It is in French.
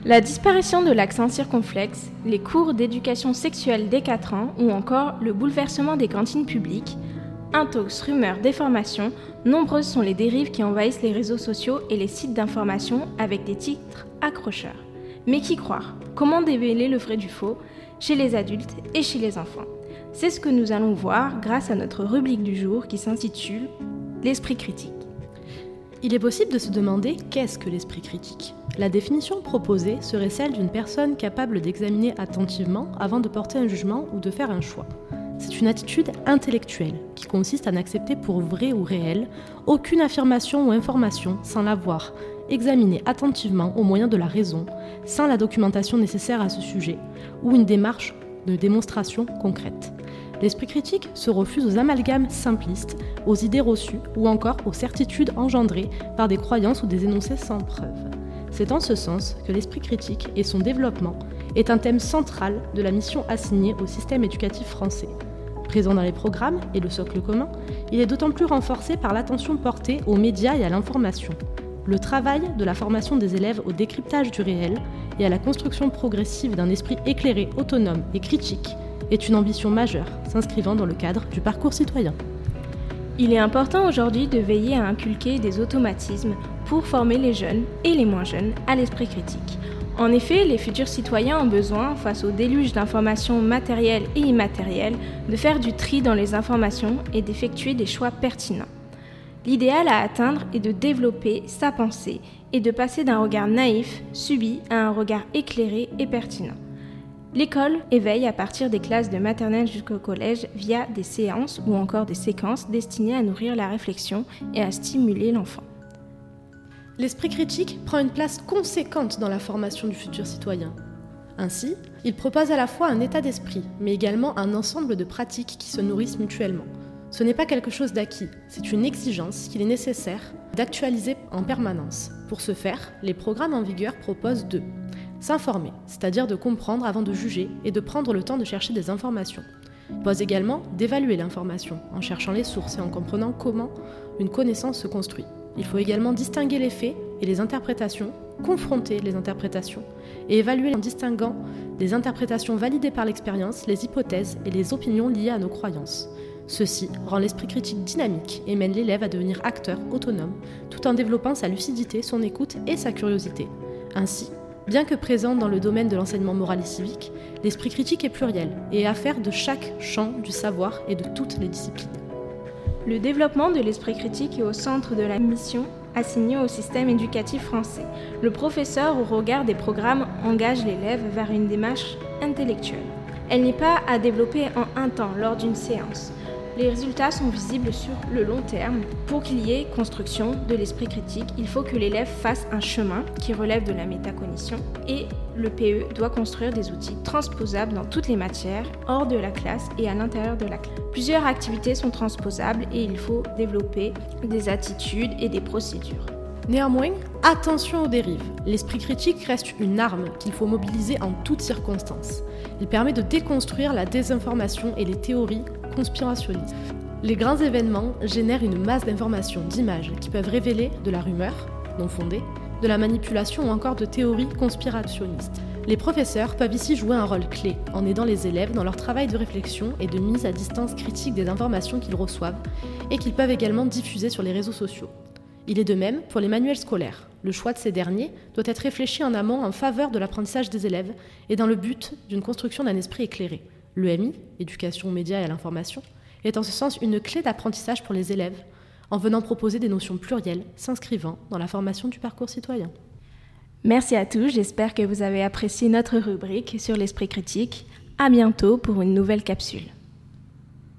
La disparition de l'accent circonflexe, les cours d'éducation sexuelle dès 4 ans ou encore le bouleversement des cantines publiques, intox, rumeurs, déformations, nombreuses sont les dérives qui envahissent les réseaux sociaux et les sites d'information avec des titres accrocheurs. Mais qui croire ? Comment démêler le vrai du faux chez les adultes et chez les enfants ? C'est ce que nous allons voir grâce à notre rubrique du jour qui s'intitule « L'esprit critique ». Il est possible de se demander qu'est-ce que l'esprit critique ? La définition proposée serait celle d'une personne capable d'examiner attentivement avant de porter un jugement ou de faire un choix. C'est une attitude intellectuelle qui consiste à n'accepter pour vrai ou réel aucune affirmation ou information sans l'avoir examinée attentivement au moyen de la raison, sans la documentation nécessaire à ce sujet, ou une démarche de démonstration concrète. L'esprit critique se refuse aux amalgames simplistes, aux idées reçues ou encore aux certitudes engendrées par des croyances ou des énoncés sans preuve. C'est en ce sens que l'esprit critique et son développement est un thème central de la mission assignée au système éducatif français. Présent dans les programmes et le socle commun, il est d'autant plus renforcé par l'attention portée aux médias et à l'information. Le travail de la formation des élèves au décryptage du réel et à la construction progressive d'un esprit éclairé, autonome et critique est une ambition majeure, s'inscrivant dans le cadre du parcours citoyen. Il est important aujourd'hui de veiller à inculquer des automatismes pour former les jeunes et les moins jeunes à l'esprit critique. En effet, les futurs citoyens ont besoin, face au déluge d'informations matérielles et immatérielles, de faire du tri dans les informations et d'effectuer des choix pertinents. L'idéal à atteindre est de développer sa pensée et de passer d'un regard naïf, subi, à un regard éclairé et pertinent. L'école éveille à partir des classes de maternelle jusqu'au collège via des séances ou encore des séquences destinées à nourrir la réflexion et à stimuler l'enfant. L'esprit critique prend une place conséquente dans la formation du futur citoyen. Ainsi, il propose à la fois un état d'esprit, mais également un ensemble de pratiques qui se nourrissent mutuellement. Ce n'est pas quelque chose d'acquis, c'est une exigence qu'il est nécessaire d'actualiser en permanence. Pour ce faire, les programmes en vigueur proposent de s'informer, c'est-à-dire de comprendre avant de juger et de prendre le temps de chercher des informations. Il propose également d'évaluer l'information en cherchant les sources et en comprenant comment une connaissance se construit. Il faut également distinguer les faits et les interprétations, confronter les interprétations et évaluer en distinguant les interprétations validées par l'expérience, les hypothèses et les opinions liées à nos croyances. Ceci rend l'esprit critique dynamique et mène l'élève à devenir acteur autonome, tout en développant sa lucidité, son écoute et sa curiosité. Ainsi, bien que présent dans le domaine de l'enseignement moral et civique, l'esprit critique est pluriel et affaire de chaque champ du savoir et de toutes les disciplines. Le développement de l'esprit critique est au centre de la mission assignée au système éducatif français. Le professeur, au regard des programmes, engage l'élève vers une démarche intellectuelle. Elle n'est pas à développer en un temps lors d'une séance. Les résultats sont visibles sur le long terme. Pour qu'il y ait construction de l'esprit critique, il faut que l'élève fasse un chemin qui relève de la métacognition et le PE doit construire des outils transposables dans toutes les matières, hors de la classe et à l'intérieur de la classe. Plusieurs activités sont transposables et il faut développer des attitudes et des procédures. Néanmoins, attention aux dérives. L'esprit critique reste une arme qu'il faut mobiliser en toutes circonstances. Il permet de déconstruire la désinformation et les théories conspirationnistes. Les grands événements génèrent une masse d'informations, d'images qui peuvent révéler de la rumeur, non fondée, de la manipulation ou encore de théories conspirationnistes. Les professeurs peuvent ici jouer un rôle clé en aidant les élèves dans leur travail de réflexion et de mise à distance critique des informations qu'ils reçoivent et qu'ils peuvent également diffuser sur les réseaux sociaux. Il est de même pour les manuels scolaires. Le choix de ces derniers doit être réfléchi en amont en faveur de l'apprentissage des élèves et dans le but d'une construction d'un esprit éclairé. L'EMI, éducation aux médias et à l'information, est en ce sens une clé d'apprentissage pour les élèves, en venant proposer des notions plurielles s'inscrivant dans la formation du parcours citoyen. Merci à tous, j'espère que vous avez apprécié notre rubrique sur l'esprit critique. À bientôt pour une nouvelle capsule.